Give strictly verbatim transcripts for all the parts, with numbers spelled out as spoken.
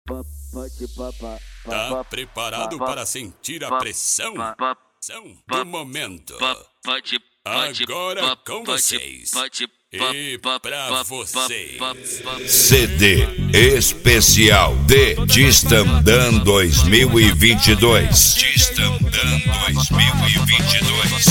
Tá preparado para sentir a pressão do momento? Agora com vocês e pra vocês. C D especial de Distandam dois mil e vinte e dois. Distandam dois mil e vinte e dois.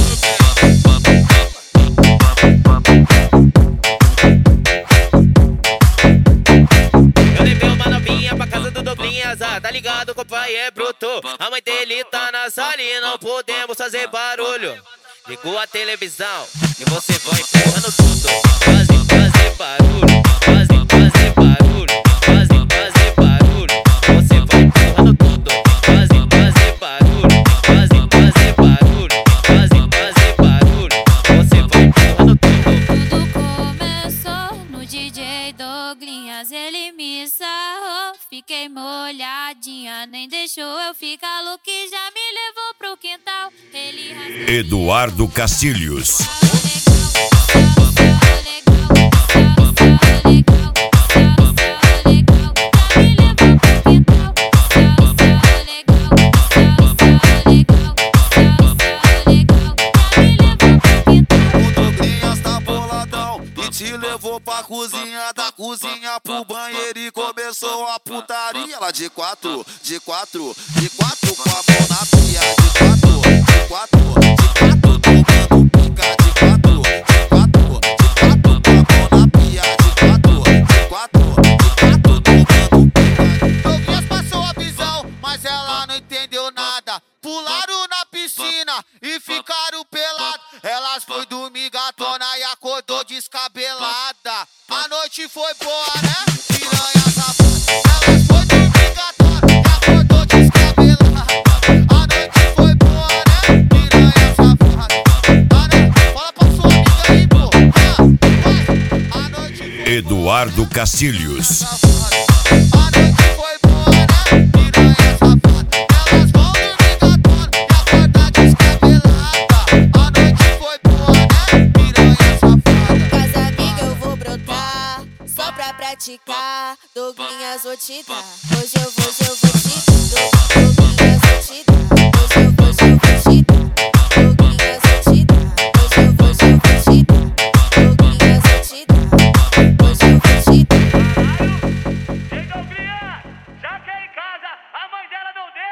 Tá ligado, que o pai é bruto. A mãe dele tá na sala e não podemos fazer barulho. Ligou a televisão e você vai empurrando tudo. Fazem, fazem barulho, fazem, fazem barulho, fazem, fazem barulho. Você vai empurrando tudo. Fazem, fazem barulho, fazem, fazem barulho, fazem, fazem barulho. Você vai empurrando tudo. Tudo começou no D J Douglinhas, ele me sarrou. Fiquei molhadinha, nem deixou eu ficar louco e já me levou pro quintal. Ele rasgou Eduardo Castilhos. Te levou pra cozinha, da cozinha pro banheiro e começou a putaria. Ela de quatro, de quatro, de quatro com a mão na pia. De quatro, de quatro, de quatro, tomando pica. De quatro, de quatro, de quatro com a mão na pia. De quatro, de quatro, de quatro, tomando pica. Douglinhas passou a visão, mas ela não entendeu nada. Pularam na piscina e ficaram pelados. Elas foi dormir gatona e acordou descabelada. A noite foi boa, né? Piranha safada. Elas foi dormir gatona e acordou descabelada. A noite foi boa, né? Piranha safada. Ah, né? Fala pra sua amiga aí, pô. Ah, a noite foi Eduardo Castilhos. a noite foi boa, né? Piranha safada. Elas vão dormir gatona e acordar descabelada. A noite foi boa, né? Piranha safada. Com as amigas eu vou brotar, só pra praticar. Douglinhas vou te dar, hoje eu vou, hoje eu vou te dar. Douglinhas vou te dar, hoje eu vou, hoje eu vou te dar. Douglinhas vou te dar, hoje eu vou, hoje eu vou te dar. Douglinhas vou te dar, hoje eu vou te dar. Ei, Douglinhas, já que é em casa, a mãe dela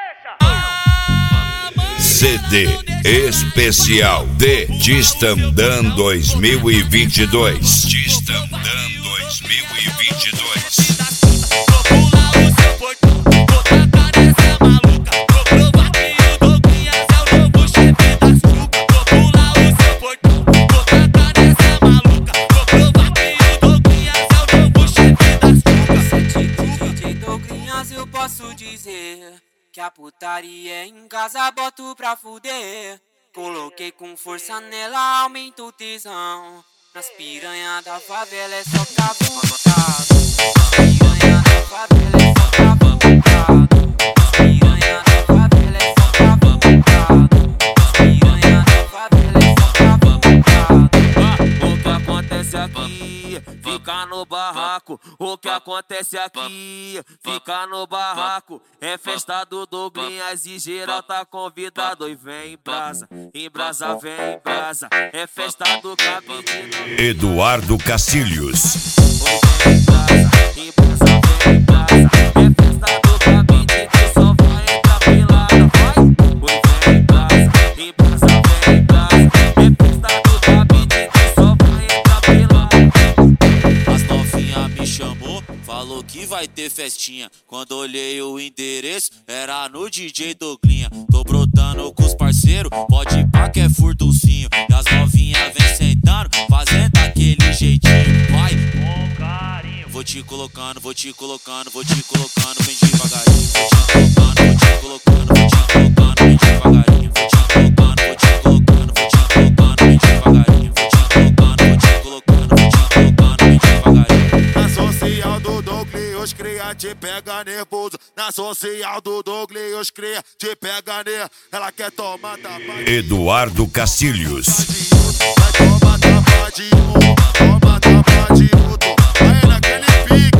não deixa. C D especial de Distandam dois mil e vinte e dois. Distandam dois mil e vinte e dois. Vou pular o seu portão, vou tacar nessa maluca. Vou provar que o Douglinhas é o novo chefe das trucas. Vou pular o seu portão, vou tacar nessa maluca. Vou provar que o Douglinhas é o novo chefe das trucas. D J Douglinhas, eu posso dizer que a putaria em casa boto pra fuder. Coloquei com força nela, aumenta o tesão. Nas piranha da favela é só pra vontade. Nas piranha da favela é só pra vontade. Nas piranha da favela é só pra vontade. Nas piranha da favela é só pra vontade. O que acontece aqui, fica no barraco. O que acontece aqui, fica no barraco. É festa do Douglinhas e geral tá convidado. E vem em brasa, em brasa, vem em brasa. É festa do cabidinho. Eduardo Castilhos. Oi, vem em brasa, em brasa, vem em brasa. É festa do cabidinho que só vai entrar pelada. Vai, oi, vem em brasa, em brasa, vem em brasa. É festa do cabidinho que só vai entrar pelada. As novinha me chamou, falou que vai ter festinha. Quando olhei o endereço, era no D J Douglinha. Tô brotando com os parceiros, pode ir pra que é furduncinho. E as novinha vem sentando, fazendo aquele jeitinho. Vai, Com carinho. vou te colocando, vou te colocando, vou te colocando bem devagarinho. Vou te colocando, vou te colocando, vou te colocando bem devagarinho. Vou te colocando, vou te colocando, vou te colocando bem devagarinho. Vou te colocando, vou te colocando, vou te colocando bem devagarinho. Na social do Douglinhas cria, te pega nervoso. Na social do Douglinhas cria, te pega nervoso. Ela quer tomar tapa de Eduardo Castilhos. vai tomar tapa de um, toma tapa de outro. Vai naquele pique.